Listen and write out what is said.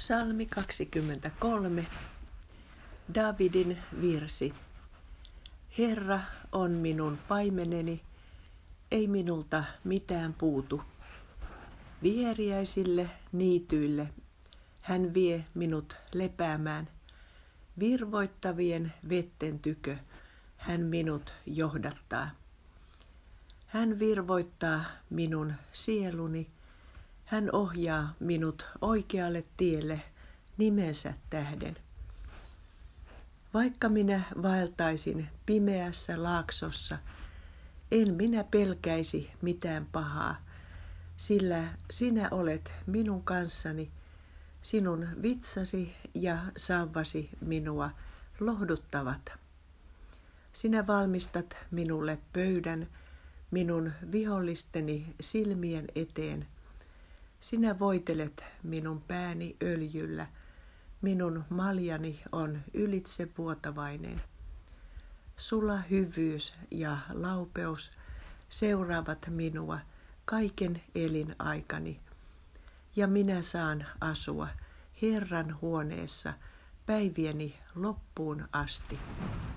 Psalmi 23, Davidin virsi. Herra on minun paimeneni, ei minulta mitään puutu. Viheriäisille niityille hän vie minut lepäämään. Virvoittavien vetten tykö hän minut johdattaa. Hän virvoittaa minun sieluni. Hän ohjaa minut oikealle tielle nimensä tähden. Vaikka minä vaeltaisin pimeässä laaksossa, en minä pelkäisi mitään pahaa, sillä sinä olet minun kanssani, sinun vitsasi ja sauvasi minua lohduttavat. Sinä valmistat minulle pöydän minun vihollisteni silmien eteen. Sinä voitelet minun pääni öljyllä, minun maljani on ylitsevuotavainen. Sulla hyvyys ja laupeus seuraavat minua kaiken elinaikani, ja minä saan asua Herran huoneessa päivieni loppuun asti.